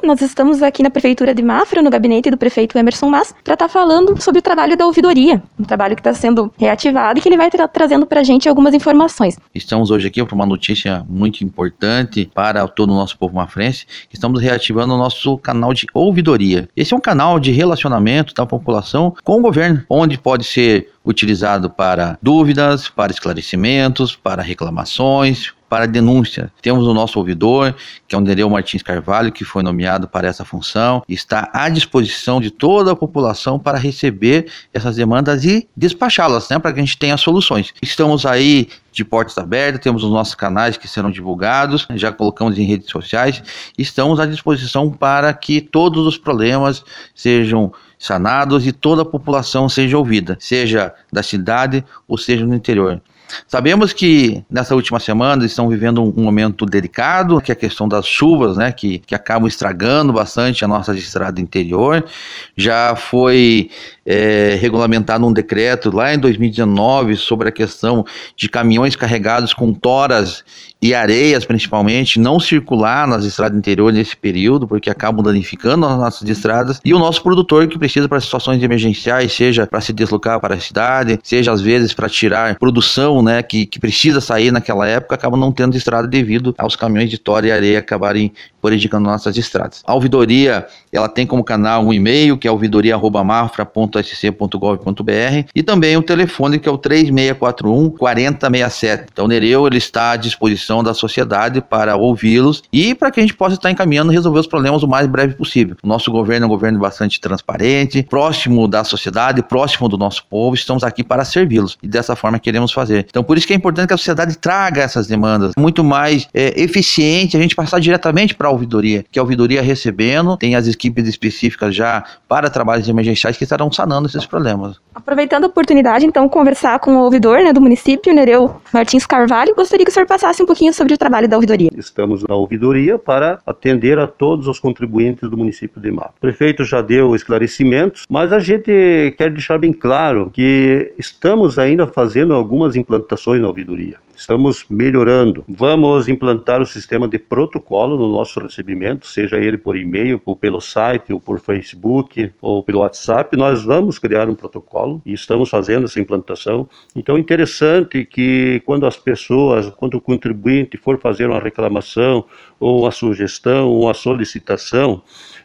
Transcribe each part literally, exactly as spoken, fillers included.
Nós estamos aqui na Prefeitura de Mafra, no gabinete do prefeito Emerson Mas, para estar tá falando sobre o trabalho da ouvidoria, um trabalho que está sendo reativado e que ele vai tra- trazendo para a gente algumas informações. Estamos hoje aqui para uma notícia muito importante para todo o nosso povo mafrense. Estamos reativando o nosso canal de ouvidoria. Esse é um canal de relacionamento da população com o governo, onde pode ser utilizado para dúvidas, para esclarecimentos, para reclamações, para denúncia. Temos o nosso ouvidor, que é o Nereu Martins Carvalho, que foi nomeado para essa função, e está à disposição de toda a população para receber essas demandas e despachá-las, né, para que a gente tenha soluções. Estamos aí de portas abertas, temos os nossos canais que serão divulgados, já colocamos em redes sociais, estamos à disposição para que todos os problemas sejam sanados e toda a população seja ouvida, seja da cidade ou seja no interior. Sabemos que nessa última semana estão vivendo um momento delicado, que é a questão das chuvas, né, que, que acabam estragando bastante a nossa estrada interior. Já foi é, regulamentado um decreto lá em dois mil e dezenove sobre a questão de caminhões carregados com toras e areias, principalmente, não circular nas estradas interior nesse período, porque acabam danificando as nossas estradas. E o nosso produtor que precisa para situações emergenciais, seja para se deslocar para a cidade, seja às vezes para tirar produção, né, que, que precisa sair naquela época, acaba não tendo estrada devido aos caminhões de tora e areia acabarem prejudicando nossas estradas. A ouvidoria, ela tem como canal um e-mail, que é ouvidoria arroba mafra ponto s c ponto gov ponto b r, e também o telefone, que é o três seis quatro um, quatro zero seis sete. Então o Nereu, ele está à disposição da sociedade para ouvi-los e para que a gente possa estar encaminhando e resolver os problemas o mais breve possível. O nosso governo é um governo bastante transparente, próximo da sociedade, próximo do nosso povo. Estamos aqui para servi-los e dessa forma queremos fazer. Então por isso que é importante que a sociedade traga essas demandas. Muito mais é, eficiente a gente passar diretamente para a ouvidoria, que a ouvidoria recebendo, tem as equipes específicas já para trabalhos emergenciais que estarão sanando esses problemas. Aproveitando a oportunidade, então, conversar com o ouvidor, né, do município, Nereu Martins Carvalho, gostaria que o senhor passasse um pouquinho sobre o trabalho da ouvidoria. Estamos na ouvidoria para atender a todos os contribuintes do município de Mafra. O prefeito já deu esclarecimentos, mas a gente quer deixar bem claro que estamos ainda fazendo algumas implantações na ouvidoria. Estamos melhorando. Vamos implantar o sistema de protocolo no nosso recebimento, seja ele por e-mail, ou pelo site, ou por Facebook, ou pelo WhatsApp. Nós vamos criar um protocolo e estamos fazendo essa implantação. Então é interessante que quando as pessoas, quando o contribuinte for fazer uma reclamação, ou uma sugestão, ou uma solicitação,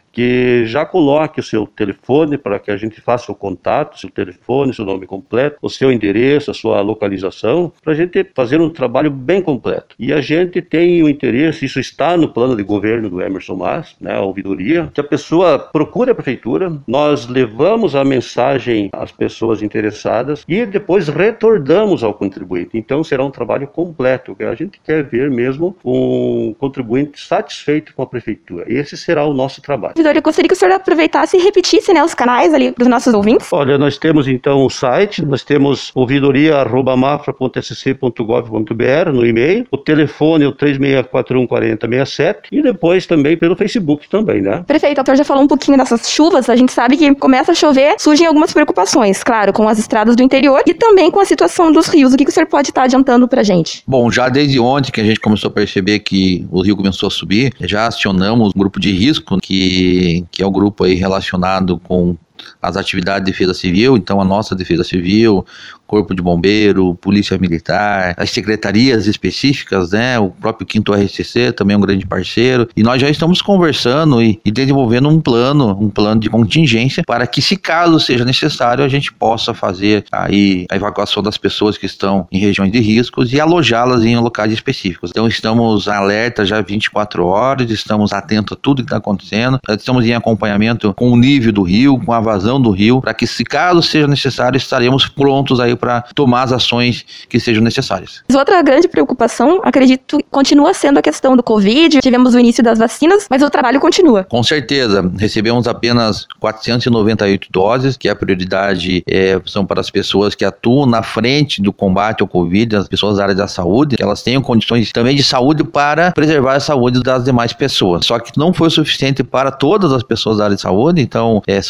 que já coloque o seu telefone para que a gente faça o contato, seu telefone, seu nome completo, o seu endereço, a sua localização, para a gente fazer um trabalho bem completo. E a gente tem o interesse, isso está no plano de governo do Emerson Mas, né, a ouvidoria, que a pessoa procure a prefeitura, nós levamos a mensagem às pessoas interessadas e depois retornamos ao contribuinte. Então será um trabalho completo, que a gente quer ver mesmo um contribuinte satisfeito com a prefeitura. Esse será o nosso trabalho. Eu gostaria que o senhor aproveitasse e repetisse, né, os canais ali para os nossos ouvintes. Olha, nós temos então o site, nós temos ouvidoria arroba mafra ponto s c ponto gov ponto b r no e-mail, o telefone é o três seis quatro um, quatro zero seis sete e depois também pelo Facebook também, né? Perfeito, o senhor já falou um pouquinho dessas chuvas, a gente sabe que começa a chover, surgem algumas preocupações, claro, com as estradas do interior e também com a situação dos rios. O que, que o senhor pode estar adiantando pra gente? Bom, já desde ontem que a gente começou a perceber que o rio começou a subir, já acionamos um grupo de risco que que é o grupo aí relacionado com as atividades de defesa civil, então a nossa defesa civil, Corpo de Bombeiro, Polícia Militar, as secretarias específicas, né, o próprio quinto R C C também é um grande parceiro, e nós já estamos conversando e, e desenvolvendo um plano, um plano de contingência para que, se caso seja necessário, a gente possa fazer aí a evacuação das pessoas que estão em regiões de riscos e alojá-las em locais específicos. Então estamos alerta já vinte e quatro horas, estamos atentos a tudo que está acontecendo, estamos em acompanhamento com o nível do rio, com a vazão do rio, para que, se caso seja necessário, estaremos prontos aí para tomar as ações que sejam necessárias. Outra grande preocupação, acredito, continua sendo a questão do Covid. Tivemos o início das vacinas, mas o trabalho continua. Com certeza. Recebemos apenas quatrocentas e noventa e oito doses, que a prioridade é, são para as pessoas que atuam na frente do combate ao Covid, as pessoas da área da saúde, que elas tenham condições também de saúde para preservar a saúde das demais pessoas. Só que não foi suficiente para todas as pessoas da área de saúde, então é, são poucas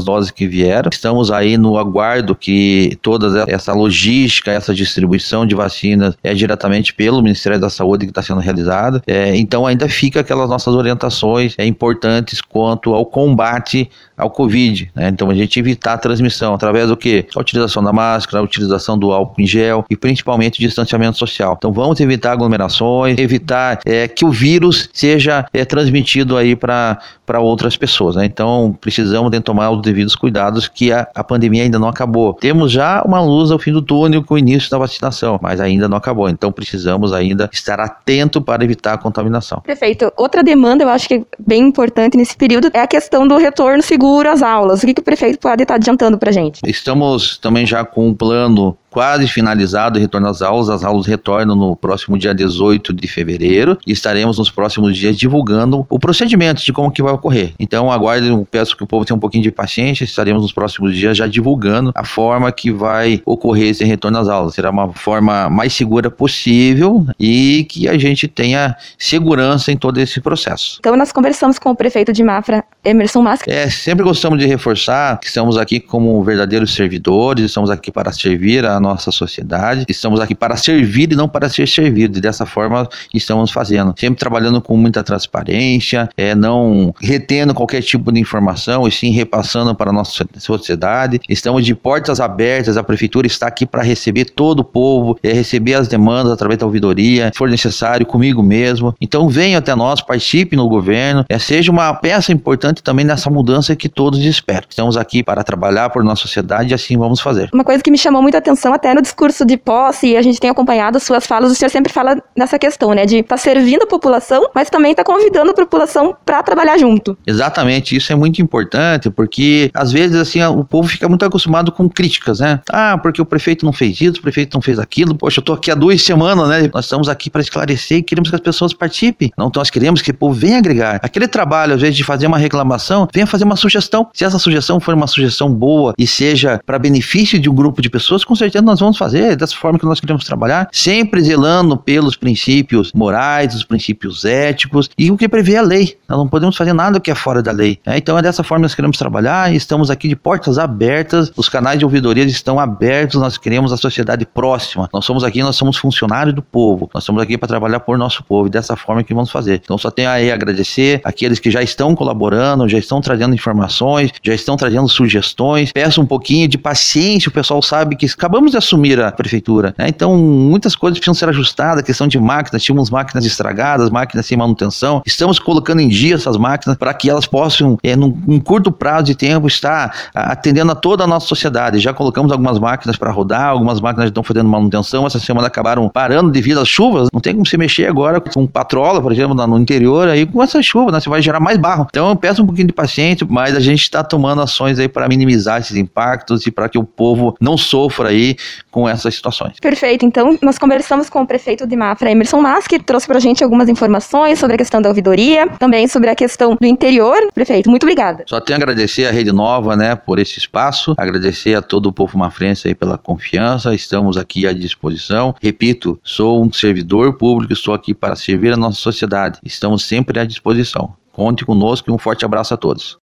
doses que vieram. Estamos aí no aguardo que toda essa logística, essa distribuição de vacinas é diretamente pelo Ministério da Saúde que está sendo realizada. É, então ainda fica aquelas nossas orientações é, importantes quanto ao combate ao Covid, né? Então a gente evitar a transmissão através do que? A utilização da máscara, a utilização do álcool em gel e principalmente o distanciamento social. Então vamos evitar aglomerações, evitar é, que o vírus seja é, transmitido aí para para outras pessoas, né? Então precisamos de tomar os devidos cuidados que a, a pandemia ainda não acabou. Temos já uma luz ao fim do túnel com o início da vacinação, mas ainda não acabou. Então precisamos ainda estar atento para evitar a contaminação. Perfeito. Outra demanda, eu acho que é bem importante nesse período, é a questão do retorno seguro às aulas. O que, que o prefeito pode estar adiantando para a gente? Estamos também já com um plano quase finalizado, retorno às aulas. As aulas retornam no próximo dia dezoito de fevereiro e estaremos nos próximos dias divulgando o procedimento de como que vai ocorrer. Então aguardem, eu peço que o povo tenha um pouquinho de paciência, estaremos nos próximos dias já divulgando a forma que vai ocorrer esse retorno às aulas. Será uma forma mais segura possível e que a gente tenha segurança em todo esse processo. Então nós conversamos com o prefeito de Mafra, Emerson Mas. É, sempre gostamos de reforçar que estamos aqui como verdadeiros servidores, estamos aqui para servir a nossa sociedade, estamos aqui para servir e não para ser servido, e dessa forma estamos fazendo, sempre trabalhando com muita transparência, é, não retendo qualquer tipo de informação e sim repassando para a nossa sociedade. Estamos de portas abertas, a prefeitura está aqui para receber todo o povo, é, receber as demandas através da ouvidoria, se for necessário, comigo mesmo. Então venha até nós, participe no governo, é, seja uma peça importante também nessa mudança que todos esperam. Estamos aqui para trabalhar por nossa sociedade e assim vamos fazer. Uma coisa que me chamou muita atenção até no discurso de posse, e a gente tem acompanhado as suas falas, o senhor sempre fala nessa questão, né, de estar tá servindo a população, mas também está convidando a população para trabalhar junto. Exatamente, isso é muito importante, porque às vezes assim, o povo fica muito acostumado com críticas, né? Ah, porque o prefeito não fez isso, o prefeito não fez aquilo. Poxa, eu tô aqui há duas semanas, né? Nós estamos aqui para esclarecer e queremos que as pessoas participem. Não, então nós queremos que o povo venha agregar. Aquele trabalho, às vezes, de fazer uma reclamação, venha fazer uma sugestão. Se essa sugestão for uma sugestão boa e seja para benefício de um grupo de pessoas, com certeza nós vamos fazer dessa forma que nós queremos trabalhar, sempre zelando pelos princípios morais, os princípios éticos e o que prevê a lei. Nós não podemos fazer nada que é fora da lei. Né? Então é dessa forma que nós queremos trabalhar e estamos aqui de portas abertas, os canais de ouvidorias estão abertos, nós queremos a sociedade próxima. Nós somos aqui, nós somos funcionários do povo, nós estamos aqui para trabalhar por nosso povo e dessa forma que vamos fazer. Então só tenho aí a agradecer aqueles que já estão colaborando, já estão trazendo informações, já estão trazendo sugestões. Peço um pouquinho de paciência, o pessoal sabe que acabamos de assumir a prefeitura, né? Então muitas coisas precisam ser ajustadas, a questão de máquinas, tínhamos máquinas estragadas, máquinas sem manutenção, estamos colocando em dia essas máquinas para que elas possam, é, num, num curto prazo de tempo, estar atendendo a toda a nossa sociedade. Já colocamos algumas máquinas para rodar, algumas máquinas estão fazendo manutenção, essa semana acabaram parando devido às chuvas, não tem como se mexer agora com patrola, por exemplo, no interior, aí com essa chuva, né? Você vai gerar mais barro. Então eu peço um pouquinho de paciência, mas a gente está tomando ações aí para minimizar esses impactos e para que o povo não sofra aí com essas situações. Perfeito, então nós conversamos com o prefeito de Mafra, Emerson Mas, que trouxe pra gente algumas informações sobre a questão da ouvidoria, também sobre a questão do interior. Prefeito, muito obrigada. Só tenho a agradecer a Rede Nova, né, por esse espaço, agradecer a todo o povo mafrense aí pela confiança, estamos aqui à disposição. Repito, sou um servidor público, estou aqui para servir a nossa sociedade, estamos sempre à disposição. Conte conosco e um forte abraço a todos.